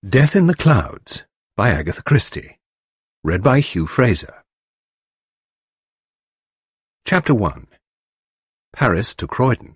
Death in the Clouds by Agatha Christie. Read by Hugh Fraser. Chapter 1. Paris to Croydon.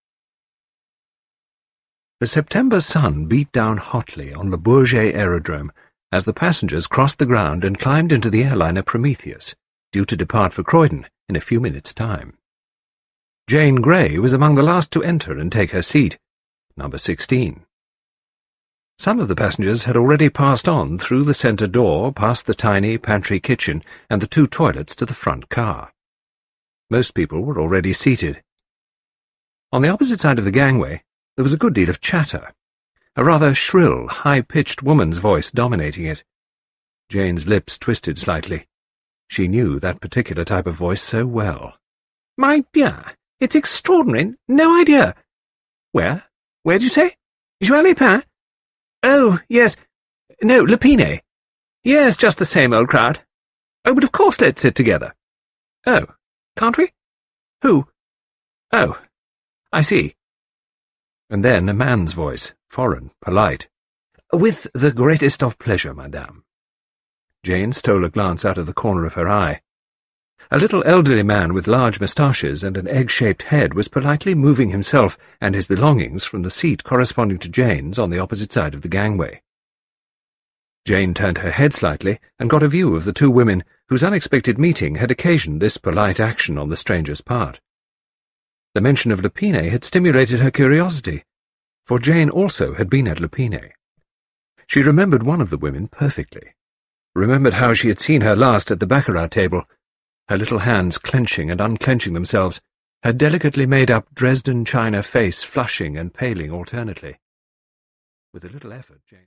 The September sun beat down hotly on Le Bourget aerodrome as the passengers crossed the ground and climbed into the airliner Prometheus, due to depart for Croydon in a few minutes' time. Jane Grey was among the last to enter and take her seat, number 16. Some of the passengers had already passed on through the centre door, past the tiny pantry kitchen and the 2 toilets to the front car. Most people were already seated. On the opposite side of the gangway there was a good deal of chatter, a rather shrill, high-pitched woman's voice dominating it. Jane's lips twisted slightly. She knew that particular type of voice so well. "My dear, it's extraordinary. No idea. Where did you say? Juan Lepin? Oh, yes. No, Lepine. Yes, just the same old crowd. Oh, but of course let's sit together. Oh, can't we? Who? Oh, I see." And then a man's voice, foreign, polite. "With the greatest of pleasure, madame." Jane stole a glance out of the corner of her eye. A little elderly man with large moustaches and an egg-shaped head was politely moving himself and his belongings from the seat corresponding to Jane's on the opposite side of the gangway. Jane turned her head slightly and got a view of the 2 women whose unexpected meeting had occasioned this polite action on the stranger's part. The mention of Lepine had stimulated her curiosity, for Jane also had been at Lepine. She remembered one of the women perfectly, remembered how she had seen her last at the baccarat table, her little hands clenching and unclenching themselves, her delicately made-up Dresden china face flushing and paling alternately. With a little effort, Jane